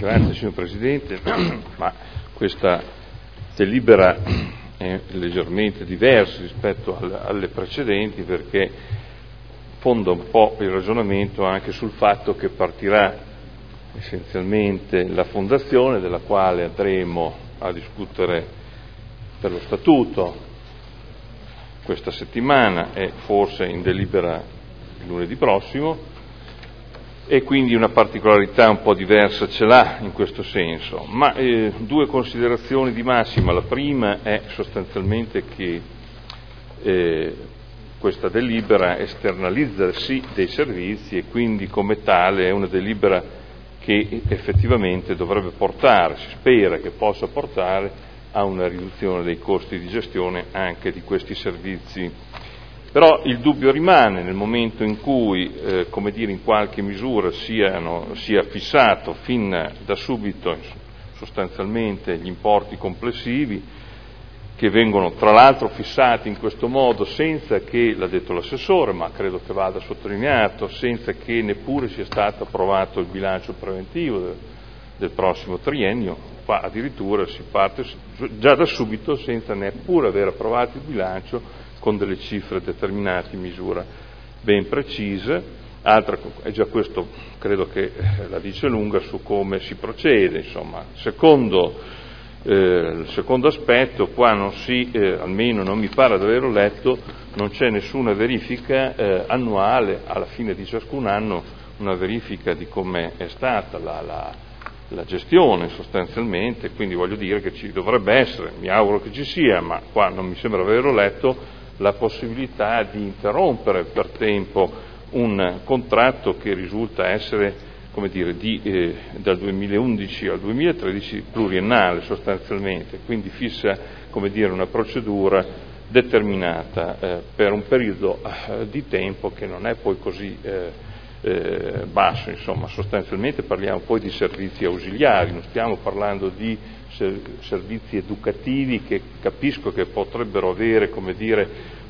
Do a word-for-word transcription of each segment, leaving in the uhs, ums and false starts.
Grazie signor Presidente, ma questa delibera è leggermente diversa rispetto alle precedenti perché fonda un po' il ragionamento anche sul fatto che partirà essenzialmente la fondazione, della quale andremo a discutere per lo statuto questa settimana e forse in delibera il lunedì prossimo, e quindi una particolarità un po' diversa ce l'ha in questo senso, ma eh, due considerazioni di massima. La prima è sostanzialmente che eh, questa delibera esternalizza sì dei servizi e quindi come tale è una delibera che effettivamente dovrebbe portare, si spera che possa portare a una riduzione dei costi di gestione anche di questi servizi. Però il dubbio rimane nel momento in cui, eh, come dire, in qualche misura siano, sia fissato fin da subito sostanzialmente gli importi complessivi, che vengono tra l'altro fissati in questo modo senza che, l'ha detto l'assessore, ma credo che vada sottolineato, senza che neppure sia stato approvato il bilancio preventivo del, del prossimo triennio. Qua addirittura si parte già da subito senza neppure aver approvato il bilancio, con delle cifre determinate in misura ben precise. Altra, è già questo, credo che la dice lunga su come si procede. Insomma, secondo, eh, il secondo aspetto, qua non si, eh, almeno non mi pare di averlo letto, non c'è nessuna verifica eh, annuale, alla fine di ciascun anno, una verifica di come è stata la, la, la gestione sostanzialmente, quindi voglio dire che ci dovrebbe essere, mi auguro che ci sia, ma qua non mi sembra averlo letto, la possibilità di interrompere per tempo un contratto che risulta essere, come dire, di, eh, dal duemilaundici al duemilatredici pluriennale sostanzialmente, quindi fissa, come dire, una procedura determinata eh, per un periodo eh, di tempo che non è poi così eh, eh, basso. Insomma, sostanzialmente parliamo poi di servizi ausiliari, non stiamo parlando di servizi educativi che capisco che potrebbero avere, come dire,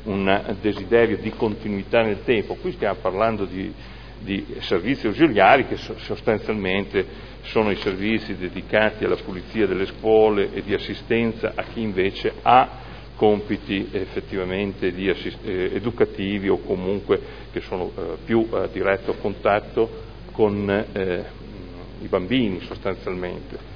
un desiderio di continuità nel tempo. Qui stiamo parlando di, di servizi ausiliari che sostanzialmente sono i servizi dedicati alla pulizia delle scuole e di assistenza a chi invece ha compiti effettivamente di assist- eh, educativi o comunque che sono eh, più a diretto contatto con eh, i bambini sostanzialmente.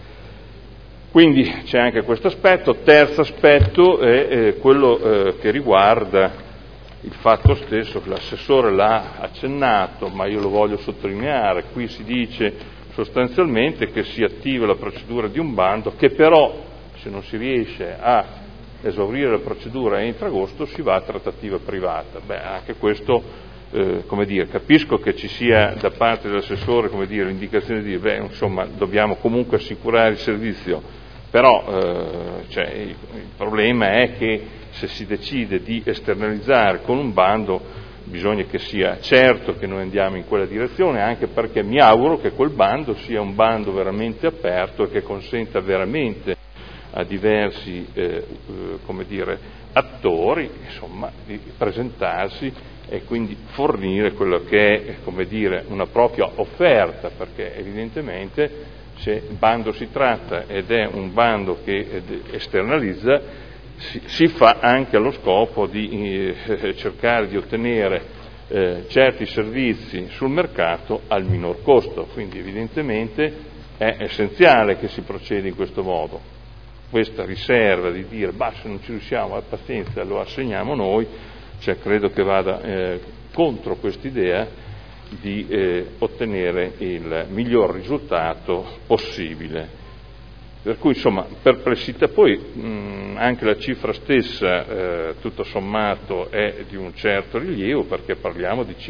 Quindi c'è anche questo aspetto. Terzo aspetto è eh, quello eh, che riguarda il fatto stesso, che l'assessore l'ha accennato, ma io lo voglio sottolineare. Qui si dice sostanzialmente che si attiva la procedura di un bando, che però se non si riesce a esaurire la procedura entro agosto si va a trattativa privata. Beh, anche questo, eh, come dire, capisco che ci sia da parte dell'assessore, come dire, l'indicazione di dire, beh, insomma, dobbiamo comunque assicurare il servizio. Però eh, cioè, il, il problema è che se si decide di esternalizzare con un bando bisogna che sia certo che noi andiamo in quella direzione, anche perché mi auguro che quel bando sia un bando veramente aperto e che consenta veramente a diversi eh, come dire, attori, insomma, di presentarsi e quindi fornire quello che è, come dire, una propria offerta, perché evidentemente se il bando si tratta ed è un bando che esternalizza, si, si fa anche allo scopo di eh, cercare di ottenere eh, certi servizi sul mercato al minor costo, quindi evidentemente è essenziale che si proceda in questo modo. Questa riserva di dire, bah, se non ci riusciamo, a pazienza, lo assegniamo noi, cioè credo che vada eh, contro quest'idea di eh, ottenere il miglior risultato possibile. Per cui insomma perplessità, poi mh, anche la cifra stessa eh, tutto sommato è di un certo rilievo, perché parliamo di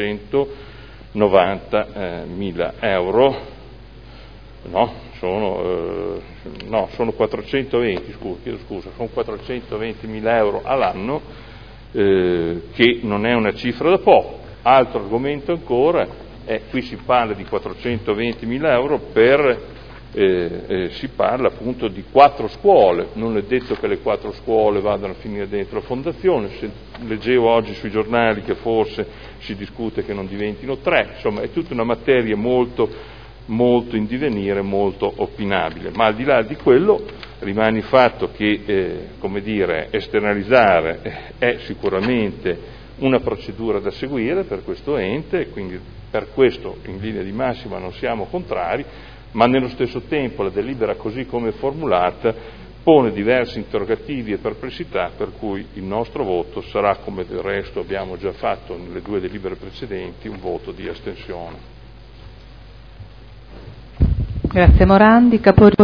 cinquecentonovantamila euro, no, sono, eh, no, sono quattrocentoventi, scusa, chiedo scusa, sono quattrocentoventimila euro all'anno, eh, che non è una cifra da poco. Altro argomento ancora, è, qui si parla di quattrocentoventimila euro per, eh, eh, si parla appunto di quattro scuole, non è detto che le quattro scuole vadano a finire dentro la fondazione, se, leggevo oggi sui giornali che forse si discute che non diventino tre, insomma è tutta una materia molto molto in divenire, molto opinabile. Ma al di là di quello rimane il fatto che, eh, come dire, esternalizzare è sicuramente una procedura da seguire per questo ente, e quindi per questo in linea di massima non siamo contrari, ma nello stesso tempo la delibera così come formulata pone diversi interrogativi e perplessità, per cui il nostro voto sarà, come del resto abbiamo già fatto nelle due delibere precedenti, un voto di astensione. Grazie Morandi. Capo